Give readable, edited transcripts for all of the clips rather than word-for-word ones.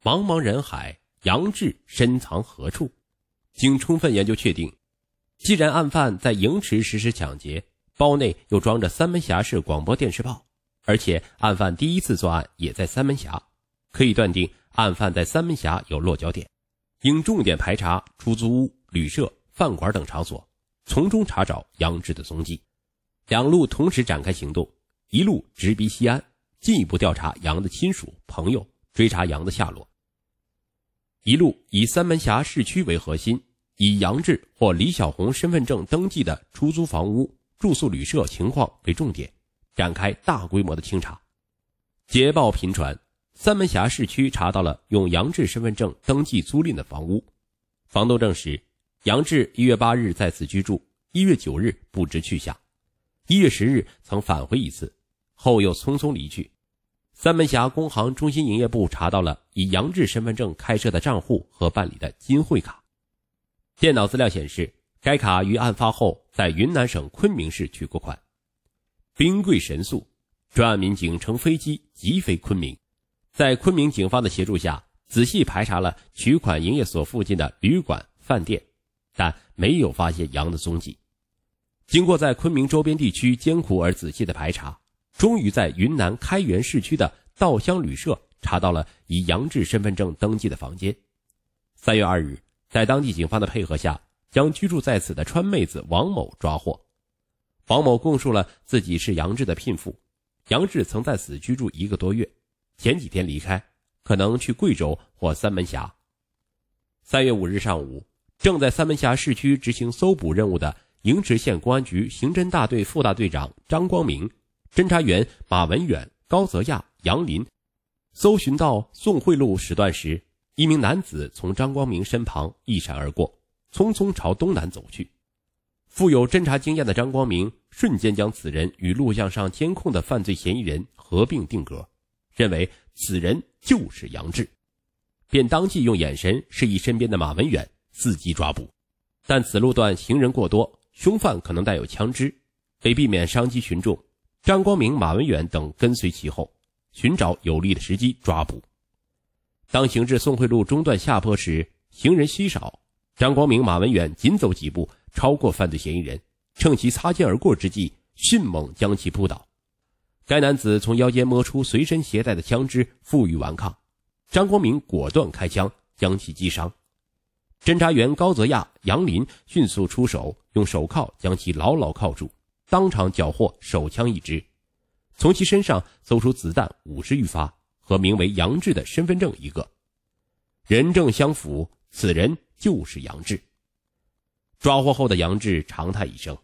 茫茫人海，杨志深藏何处？经充分研究确定，既然案犯在营池实施抢劫，包内又装着三门峡市广播电视报，而且案犯第一次作案也在三门峡，可以断定案犯在三门峡有落脚点，应重点排查出租屋、旅社、饭馆等场所，从中查找杨志的踪迹。两路同时展开行动，一路直逼西安，进一步调查杨的亲属、朋友，追查杨的下落。一路以三门峡市区为核心，以杨志或李小红身份证登记的出租房屋、住宿旅社情况为重点，展开大规模的清查。捷报频传，三门峡市区查到了用杨志身份证登记租赁的房屋，房东证实杨志1月8日在此居住，1月9日不知去向，1月10日曾返回一次，后又匆匆离去。三门峡工行中心营业部查到了以杨志身份证开设的账户和办理的金汇卡。电脑资料显示，该卡于案发后在云南省昆明市取过款。兵贵神速，专案民警乘飞机急飞昆明，在昆明警方的协助下，仔细排查了取款营业所附近的旅馆、饭店，但没有发现杨的踪迹。经过在昆明周边地区艰苦而仔细的排查，终于在云南开原市区的稻香旅社查到了以杨志身份证登记的房间。3月2日，在当地警方的配合下，将居住在此的川妹子王某抓获。王某供述了自己是杨志的聘妇，杨志曾在此居住1个多月，前几天离开，可能去贵州或三门峡。3月5日上午，正在三门峡市区执行搜捕任务的营池县公安局刑侦大队副大队长张光明、侦查员马文远、高泽亚、杨林搜寻到宋汇路时段时，一名男子从张光明身旁一闪而过，匆匆朝东南走去。富有侦查经验的张光明瞬间将此人与录像上监控的犯罪嫌疑人合并定格，认为此人就是杨志，便当即用眼神示意身边的马文远伺机抓捕。但此路段行人过多，凶犯可能带有枪支，为避免伤及群众，张光明、马文远等跟随其后，寻找有利的时机抓捕。当行至宋汇路中段下坡时，行人稀少，张光明、马文远紧走几步，超过犯罪嫌疑人，趁其擦肩而过之际，迅猛将其扑倒。该男子从腰间摸出随身携带的枪支，负隅顽抗，张光明果断开枪，将其击伤。侦查员高泽亚、杨林迅速出手，用手铐将其牢牢铐住，当场缴获手枪1支，从其身上搜出子弹50余发和名为杨志的身份证1个。人证相符，此人就是杨志。抓获后的杨志长叹一声：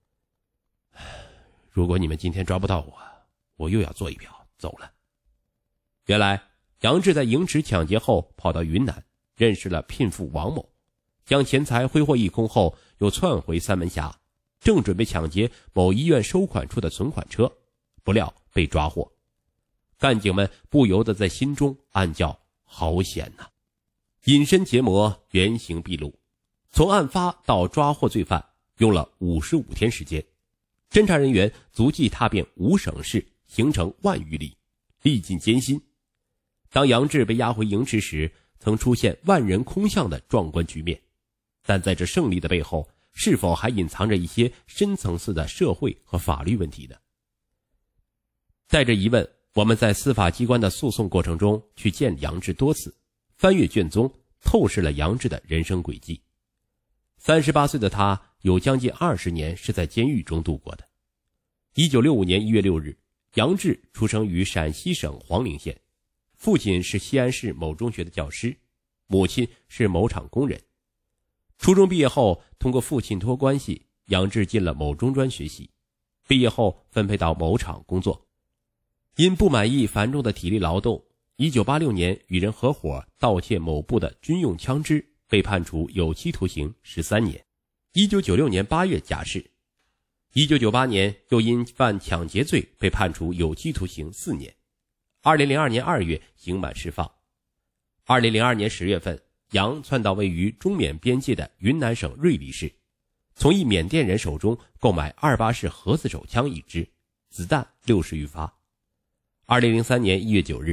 如果你们今天抓不到我又要做一票走了。原来杨志在营池抢劫后跑到云南，认识了聘妇王某，将钱财挥霍一空后，又窜回三门峡，正准备抢劫某医院收款处的存款车，不料被抓获。干警们不由得在心中暗叫好险呐！隐身结魔，原形毕露。从案发到抓获罪犯用了55天时间，侦查人员足迹踏遍5省市，行程万余里，历尽艰辛。当杨志被押回营池时，曾出现万人空巷的壮观局面，但在这胜利的背后，是否还隐藏着一些深层次的社会和法律问题呢？带着疑问，我们在司法机关的诉讼过程中去见杨志多次，翻阅卷宗，透视了杨志的人生轨迹。38岁的他有将近20年是在监狱中度过的。1965年1月6日，杨志出生于陕西省黄陵县，父亲是西安市某中学的教师，母亲是某厂工人。初中毕业后，通过父亲托关系，杨志进了某中专学习，毕业后分配到某厂工作。因不满意繁重的体力劳动，1986年与人合伙盗窃某部的军用枪支，被判处有期徒刑13年。1996年8月假释。1998年又因犯抢劫罪被判处有期徒刑4年。2002年2月刑满释放。2002年10月份，杨窜到位于中缅边界的云南省瑞丽市，从一缅甸人手中购买28式盒子手枪1支，子弹60余发。2003年1月9日，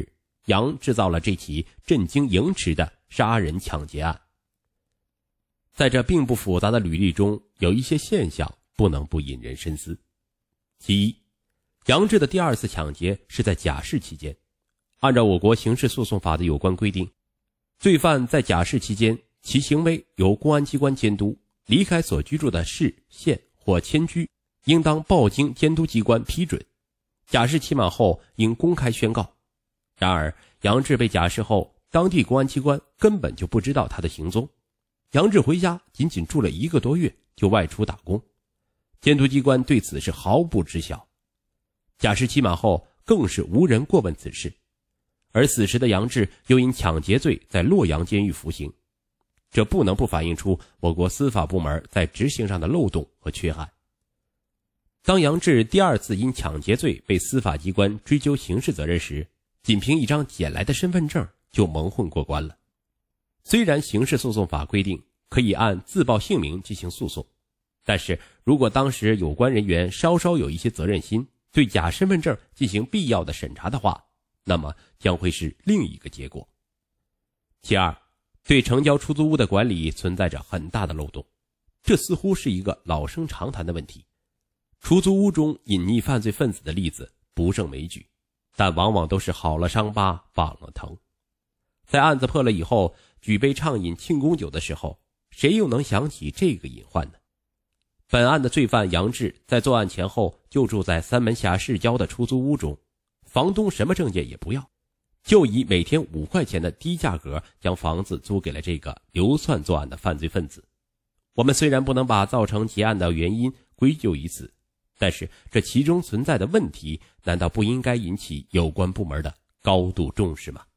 杨制造了这起震惊营池的杀人抢劫案。在这并不复杂的履历中，有一些现象不能不引人深思。其一，杨志的第二次抢劫是在假释期间。按照我国刑事诉讼法的有关规定，罪犯在假释期间，其行为由公安机关监督，离开所居住的市、县或迁居，应当报经监督机关批准。假释期满后，应公开宣告。然而，杨志被假释后，当地公安机关根本就不知道他的行踪。杨志回家仅仅住了1个多月，就外出打工，监督机关对此是毫不知晓。假释期满后，更是无人过问此事。而此时的杨志又因抢劫罪在洛阳监狱服刑，这不能不反映出我国司法部门在执行上的漏洞和缺憾。当杨志第二次因抢劫罪被司法机关追究刑事责任时，仅凭一张捡来的身份证就蒙混过关了。虽然刑事诉讼法规定可以按自报姓名进行诉讼，但是如果当时有关人员稍稍有一些责任心，对假身份证进行必要的审查的话，那么将会是另一个结果。其二，对城郊出租屋的管理存在着很大的漏洞，这似乎是一个老生常谈的问题。出租屋中隐匿犯罪分子的例子不胜枚举，但往往都是好了伤疤忘了疼。在案子破了以后，举杯畅饮庆功酒的时候，谁又能想起这个隐患呢？本案的罪犯杨志在作案前后就住在三门峡市郊的出租屋中，房东什么证件也不要，就以每天5块钱的低价格将房子租给了这个流窜作案的犯罪分子。我们虽然不能把造成劫案的原因归咎于此，但是这其中存在的问题难道不应该引起有关部门的高度重视吗？